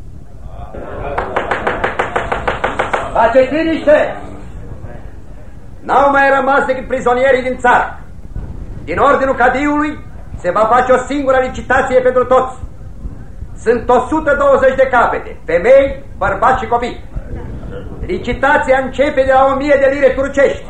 Faceți liniște! N-au mai rămas decât prizonierii din țară. Din ordinul cadiului se va face o singură licitație pentru toți. Sunt 120 de capete, femei, bărbați și copii. Licitația începe de la 1000 de lire turcești.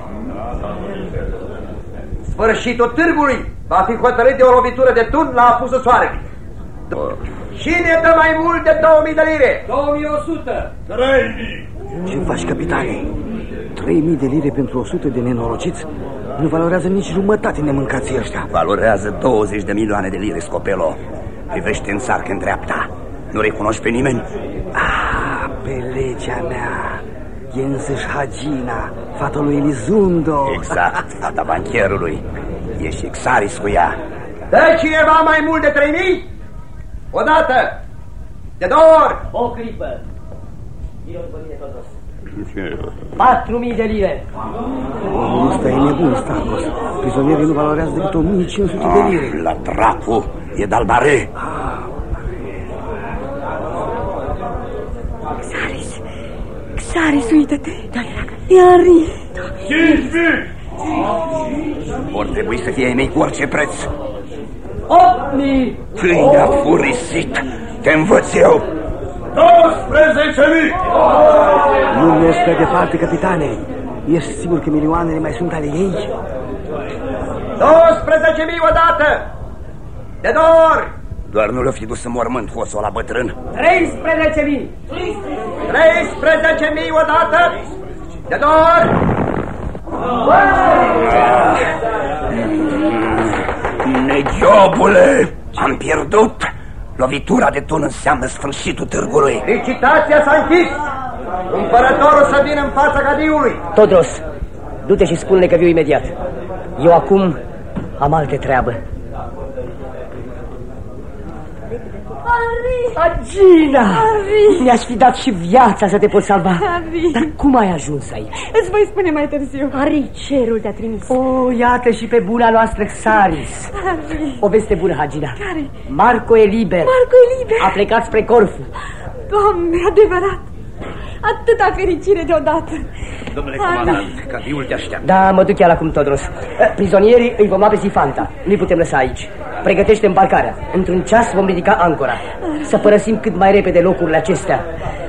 Sfârșitul târgului va fi hotărât de o lovitură de tun la apusul soarelui. Cine dă mai mult de 2000 de lire? 2100. 3000. Ce faci, capitane? 3000 de lire pentru 100 de nenorociți? Nu valorează nici jumătate nemâncații ăștia. Valorează 20 de milioane de lire, Scopelo. Privește în țarcă în dreapta. Nu recunoști pe nimeni? Ah, pe legea mea. E însăși Hagina, fata lui Elizundo. Exact, fata bancherului. E și Xaris cu ea. Dă cineva mai mult de 3000? Odată! De 2 ori! O clipă! Vino după mine, Todros. 4000 de lire. Ăsta e nebun, Starcos. Prizonierii nu valorează decât 1500 de lire. La dracu, e Dalbare. Xaris, uită-te! E Ari! 5000! Vor trebui să fie ai mei cu orice preț. 8000! Când a furisit, te învăț eu. 12.000! Nu mergi prea departe, capitane. Ești sigur că milioanele mai sunt ale ei? 12.000 odată! De 2 ori! Doar nu l-o fi dus în mormânt fosul ăla bătrân. 13.000! 13.000 odată! De 2 ori! Negiobule! Am pierdut! Lovitura de tun înseamnă sfârșitul târgului. Licitația s-a închis! Împărătorul să vină în fața cadiului! Todros, du-te și spune-le că viu imediat. Eu acum am alte treabă. Hagina! Mi-aș fi dat și viața să te pot salva. Ari. Dar cum ai ajuns aici? Îți voi spune mai târziu. Ari, cerul te-a trimis. Oh, iată și pe buna noastră Xaris. Ari. O veste bună, Hagina. Care? Marco e liber. Marco e liber. A plecat spre Corfu. Doamne, adevărat. Atâta fericire deodată. Domnule comandant, Cadiul te așteaptă. Da, mă duc chiar acum, Todros. Prizonierii îi vom lua pe Sifanta. Nu-i putem lăsa aici. Pregătește îmbarcarea. Într-un ceas vom ridica ancora. Să părăsim cât mai repede locurile acestea.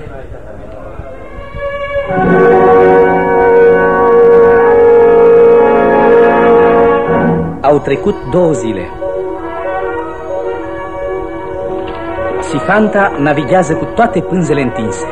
Au trecut 2 zile. Sifanta navighează cu toate pânzele întinse.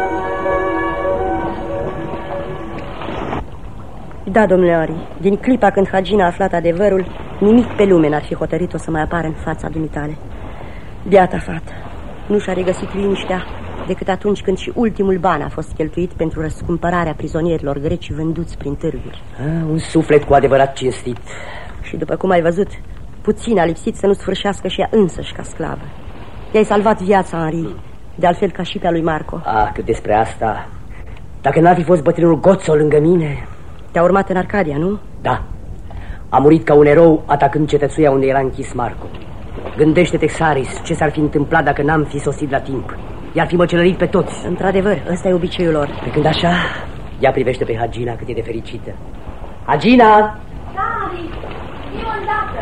Da, domnule Ari, din clipa când Hagina a aflat adevărul, nimic pe lume n-ar fi hotărât-o să mai apară în fața dumitale. Beata fată, nu și-a regăsit liniștea decât atunci când și ultimul ban a fost cheltuit pentru răscumpărarea prizonierilor greci vânduți prin târguri. Un suflet cu adevărat cinstit. Și după cum ai văzut, puțin a lipsit să nu sfârșească și ea însăși ca sclavă. I-ai salvat viața, Henri, de altfel ca și pe a lui Marco. Cât despre asta, dacă n-ar fi fost bătrânul Gozzo lângă mine... Te-a urmat în Arcadia, nu? Da. A murit ca un erou atacând cetățuia unde era închis Marco. Gândește-te, Saris, ce s-ar fi întâmplat dacă n-am fi sosit la timp. I-ar fi măcelărit pe toți. Într-adevăr, ăsta e obiceiul lor. Pe când așa, ea privește pe Hagina cât e de fericită. Hagina! Sari, vii odată!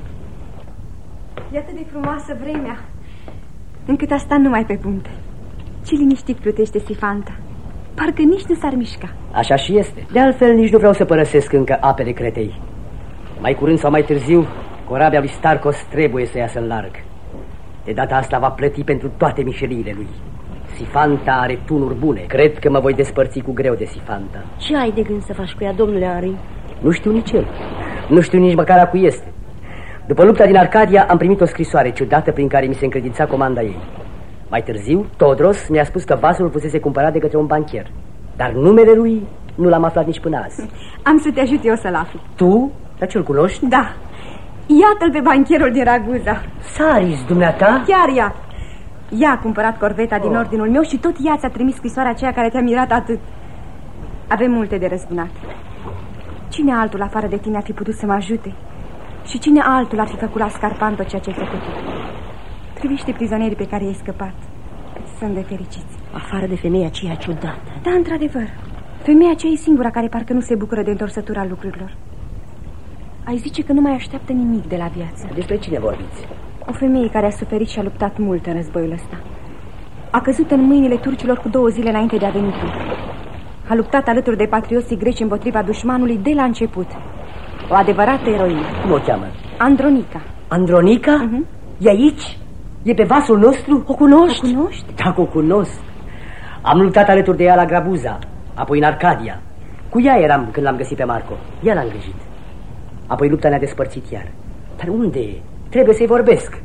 E atât de frumoasă vremea, încât a stat numai pe punte. Ce liniștit plutește Sifanta. Parcă nici nu s-ar mișca. Așa și este. De altfel, nici nu vreau să părăsesc încă apele Cretei. Mai curând sau mai târziu, corabia lui Starkos trebuie să iasă în larg. De data asta va plăti pentru toate mișeliile lui. Sifanta are tunuri bune. Cred că mă voi despărți cu greu de Sifanta. Ce ai de gând să faci cu ea, domnule Henri? Nu știu nici el. Nu știu nici măcar a cui este. După lupta din Arcadia am primit o scrisoare ciudată prin care mi se încredința comanda ei. Mai târziu, Todros mi-a spus că vasul fusese cumpărat de către un bancher. Dar numele lui nu l-am aflat nici până azi. Am să te ajut eu să-l afli. Tu? Dar ce-l cunoști? Da. Iată-l pe bancherul din Raguza. Saris, dumneata? Chiar ea. Ea a cumpărat corveta din ordinul meu și tot ea ți-a trimis scrisoarea aceea care te-a mirat atât. Avem multe de răzbunat. Cine altul afară de tine ar fi putut să mă ajute? Și cine altul ar fi făcut la Scarpanto ceea ce ai făcut? Privește prizonierii pe care i-ai scăpat. Sunt de fericiți. Afară de femeia aceea ciudată. Da, într-adevăr. Femeia aceea e singura care parcă nu se bucură de întorsătura lucrurilor. Ai zice că nu mai așteaptă nimic de la viață. Despre cine vorbiți? O femeie care a suferit și a luptat mult în războiul ăsta. A căzut în mâinile turcilor cu 2 zile înainte de a veni tu. A luptat alături de patrioții greci împotriva dușmanului de la început. O adevărată eroină. Cum o cheamă? Andronica. Andronica? E aici? E pe vasul nostru? O cunoști? O cunoști? Dacă o cunosc. Am luptat alături de ea la Grabuza, apoi în Arcadia. Cu ea eram când l-am găsit pe Marco. Ea l-a îngrijit. Apoi lupta ne-a despărțit iar. Dar unde e? Trebuie să-i vorbesc.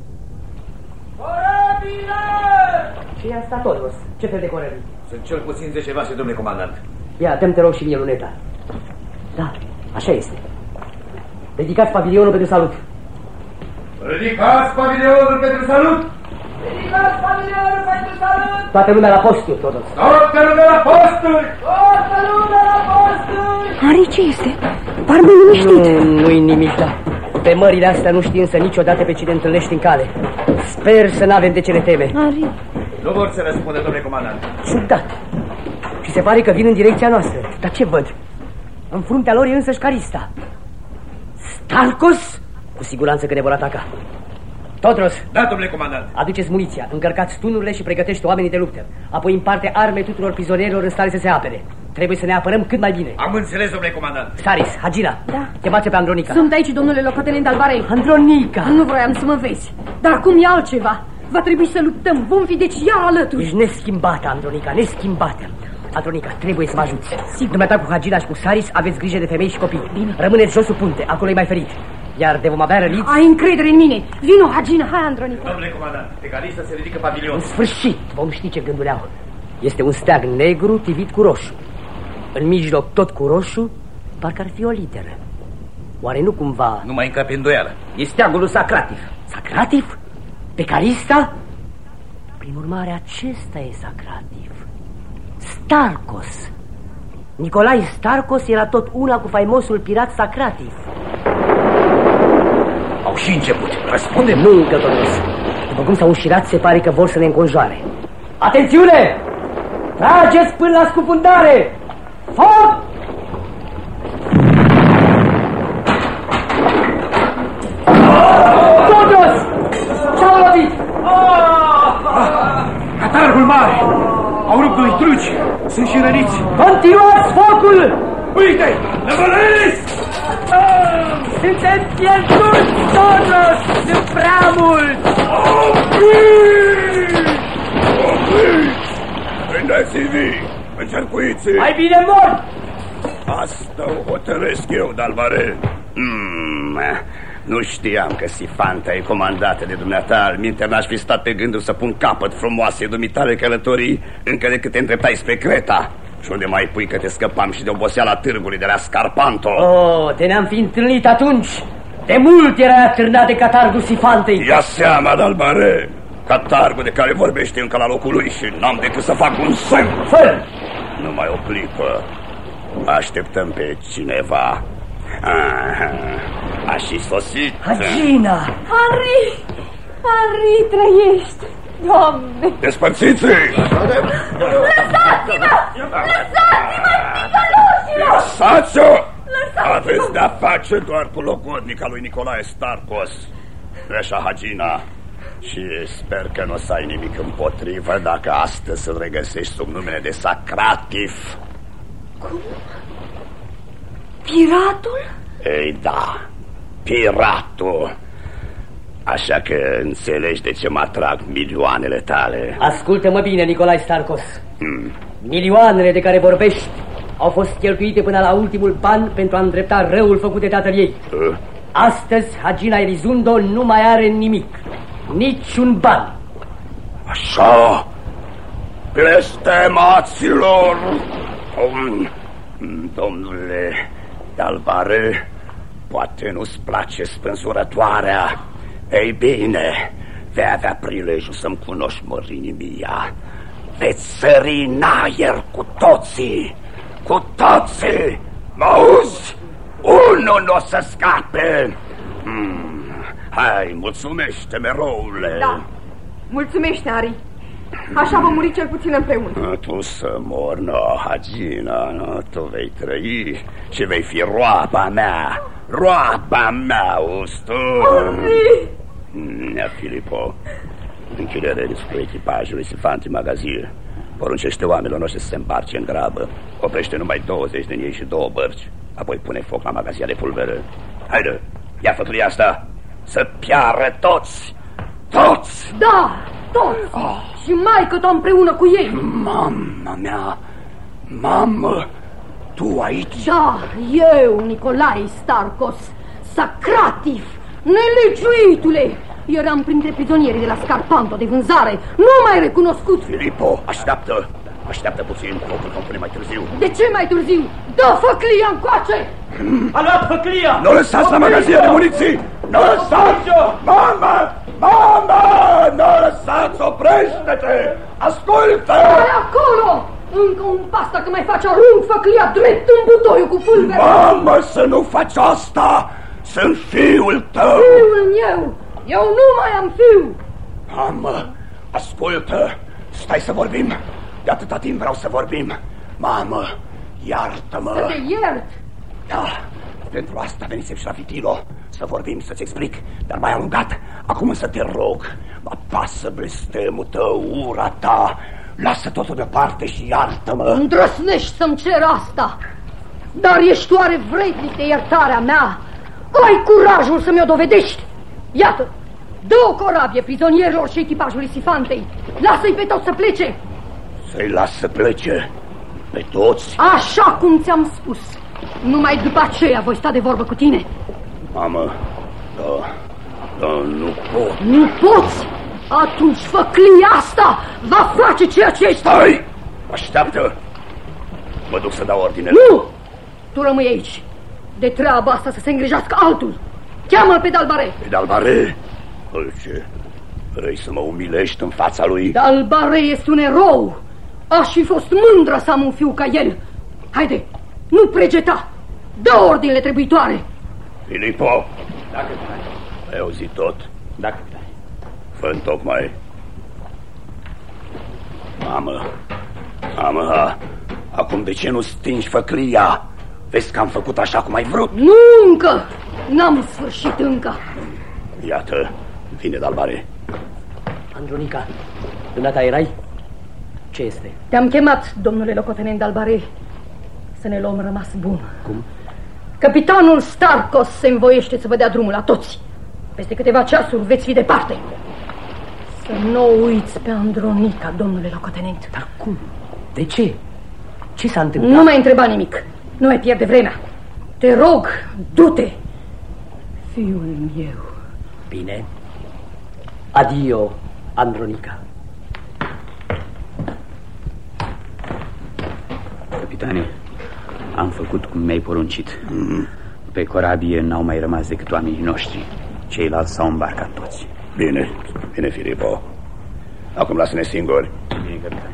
Corabile! Ce e asta, Todros? Ce fel de corăbii? Sunt cel puțin 10 vase, domnule comandant. Ia, dă-mi, te rog, și mie luneta. Da, așa este. Ridicați pavilionul pentru salut. Ridicați pavilionul pentru salut! Ridicați pavilionul pentru salut! Toată lumea la posturi, Todros. Toată lumea la posturi! Toată lumea la posturi! Ari, ce este? Par neliniștit. Nu-i nimic, da. Pe mările astea nu știi însă niciodată pe cine întâlnești în cale. Sper să n-avem de ce ne teme. Ari. Nu vor să răspundă, domnule comandant. Ciudat. Și se pare că vin în direcția noastră. Dar ce văd? În fruntea lor e însăși Carista. Starkos? Cu siguranță că ne vor ataca. Todros. Da, domnule comandant. Aduceți muniția, încărcați tunurile și pregătește oamenii de luptă. Apoi împarte arme tuturor prizonierilor în stare să se apere. Trebuie să ne apărăm cât mai bine. Am înțeles, domnule comandant. Saris, Hagina. Da. Chemați pe Andronica. Sunt aici, domnule locotenent Alvarei. Andronica. Nu vroiam să mă vezi. Dar acum e altceva. Va trebui să luptăm. Vom fi deci iar alături. Ești neschimbată, Andronica, neschimbată. Andronica, trebuie să mă ajuți. Sigur, dumneata cu Hagina și cu Saris aveți grijă de femei și copii. Bine. Rămâneți jos sub punte, acolo e mai ferit. Iar de vom avea răniți... Ai încredere în mine. Vino, Hagina. Hai, Andronica. Domnule comandant, pe Carista se ridică pavilionul. În sfârșit, vom ști ce gânduri au. Este un steag negru tivit cu roșu. În mijloc, tot cu roșu, parcă ar fi o literă. Oare nu cumva... Nu mai încape îndoială. E steagul lui Sacrativ. Sacrativ? Pe Carista? Prin urmare, acesta e Sacrativ. Starkos. Nicolae Starkos era tot una cu faimosul pirat Sacrativ. Au și început. Răspunde. Nu încă, Todros. După cum s-au înșirat, se pare că vor să ne înconjoare. Atențiune! Trageți până la scufundare! Foc! Todos! Ce-au lovit? Catargul mare! Au rupt doi truci! Sunt și răniți! Continuați focul! Uite! Năvălăiți! Suntem pierduți, Todos! Sunt prea mulți! Prindeți-vi! Încercuiți! Mai bine mor! Asta o hotărăsc eu, Dalbare. Nu știam că Sifanta e comandată de dumneata. Alminte, n-aș fi stat pe gândul să pun capăt frumoasei dumitale călătorii încă de cât te îndreptai spre Creta. Și unde mai pui că te scăpam și de oboseala târgului de la Scarpanto? Oh, de ne-am fi întâlnit atunci. De mult era atârnat de catargul Sifantei. Ia seama, Dalbare, catargul de care vorbește încă la locul lui și n-am decât să fac un semn. Fă! Numai o clipă. Așteptăm pe cineva. A și sosit. Hagina! Henri, trăiești! Doamne! Despărțiți-i! Lăsați-mă! Lăsați-mă, ticăloșilor! Lăsați-o! Aveți de-a face doar cu logodnica lui Nicolae Starcos, Reșa Hagina. Și sper că nu o să ai nimic împotrivă dacă astăzi îl regăsești sub numele de Sacratif. Cum? Piratul? Ei da, piratul. Așa că înțelegi de ce mă atrag milioanele tale. Ascultă-mă bine, Nicolae Starcos. Milioanele de care vorbești au fost cheltuite până la ultimul ban pentru a îndrepta răul făcut de tatăl ei. Astăzi, Hagina Elizundo nu mai are nimic. Niciun ban. Așa, blestemaților! Domnule Dalbare, poate nu-ți place spânzurătoarea. Ei bine, vei avea prilejul să-mi cunoști mărinimia. Veți sări în aer cu toții. Cu toții! Mă auzi? Unul nu o să scape. Hai, mulțumește-mi, roule. Da, mulțumește, Ari. Așa vom muri cel puțin împreună. Tu să mori, Hagina, tu vei trăi și vei fi roaba mea. Roaba mea, auzi tu? Nea Filipo, închide rediscul echipajului Sifanti Magazie. Poruncește oamenilor noștri să se îmbarce în grabă. Oprește numai 20 din ei și 2 bărci. Apoi pune foc la magazia de pulbere. Haide, ia făturia asta. Să piară toți. Toți! Da, toți! Și maică-ta împreună cu ei. Mama mea! Mamă! Tu aici? Da, eu, Nicolae Starcos, Sacratif, nelegiuitule. Eram printre prizonierii de la Scarpanto de vânzare. Nu mai recunoscut. Filipo, așteaptă. Așteaptă puțin, focul vom pune mai târziu. De ce mai târziu? Dă făclia încoace! A luat făclia! Nu lăsați la magazia de muniții! Nu lăsați! Mamă! Mamă! Nu lăsați! Oprește-te! Ascultă! Stai acolo! Încă un pas dacă mai faci, arunc făclia drept în butoiul cu pulbere. Mamă, să nu faci asta! Sunt fiul tău! Fiul meu! Eu nu mai am fiu! Mamă, ascultă! Stai să vorbim! De atâta timp vreau să vorbim. Mamă, iartă-mă. Să te iert? Da, pentru asta venisem și la Vitilo. Să vorbim, să-ți explic. Dar m-ai alungat. Acum să te rog. Mă pasă blestemul tău, ura ta. Lasă totul deoparte și iartă-mă. Îndrăsnești să-mi cer asta. Dar ești oare vrednic de iertarea mea? Ai curajul să mi-o dovedești? Iată, dă o corabie prizonierilor și echipajului Sifantei. Lasă-i pe toți să plece. Să-i las să plece pe toți? Așa cum ți-am spus. Numai după aceea voi sta de vorbă cu tine. Mamă, da, nu pot. Nu poți? Atunci făclia asta va face ceea ce ești. Stai! Așteaptă! Mă duc să dau ordine. Nu! Tu rămâi aici. De treaba asta să se îngrijească altul. Cheamă-l pe Dalbare. Pe Dalbare? Ce? Vrei să mă umilești în fața lui? Dalbare este un erou. Aș fi fost mândră să am un fiu ca el. Haide, nu pregeta. Dă ordinele trebuitoare. Filipo! Dacă ai auzit tot? Dacă Fă-n tocmai. Mamă, Acum de ce nu stingi făclia? Vezi că am făcut așa cum ai vrut? Nu încă! N-am sfârșit încă! Iată, vine Dalbare. Andronica, dumneata erai? Ce este? Te-am chemat, domnule locotenent Dalbare, să ne luăm rămas bun. Cum? Capitanul Starkos se învoiește să vă dea drumul la toți. Peste câteva ceasuri veți fi departe. Să nu uiți pe Andronica, domnule locotenent. Dar cum? De ce? Ce s-a întâmplat? Nu mai întreba nimic. Nu mai pierde vremea. Te rog, du-te. Fiul meu. Bine. Adio, Andronica. Capitane, am făcut cum mi-ai poruncit. Pe corabie n-au mai rămas decât oamenii noștri. Ceilalți s-au îmbarcat toți. Bine, bine, Filipo. Acum lasă-ne singuri. Bine, capitane.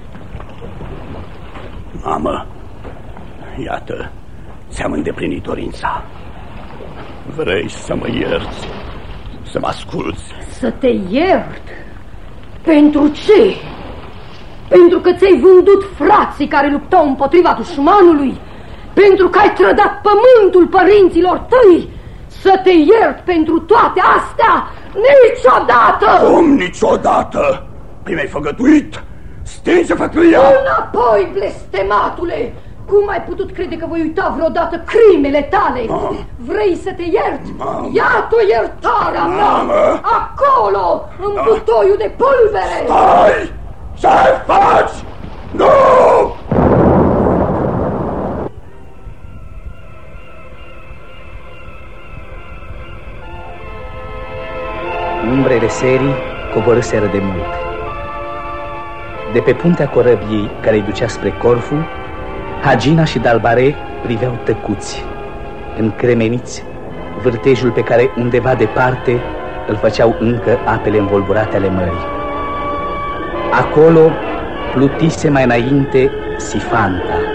Mamă, iată, ți-am îndeplinit dorința. Vrei să mă ierți, să mă asculți? Să te iert? Pentru ce? Pentru că ți-ai vândut frații care luptau împotriva dușmanului? Pentru că ai trădat pământul părinților tăi? Să te iert pentru toate astea? Niciodată! Cum niciodată? Păi mi-ai făgăduit? Stinge făclia! Înapoi, blestematule! Cum ai putut crede că voi uita vreodată crimele tale? Vrei să te iert? Iată iertarea mea! Acolo, în butoiul de pulbere! Stai! Ce faci? Nu! Umbrele serii coborâseră de mult. De pe puntea corăbiei care îi ducea spre Corfu, Hagina și Dalbare priveau tăcuți, încremeniți, vârtejul pe care undeva departe îl făceau încă apele învolburate ale mării. Acolo plutise mai înainte Sifanta,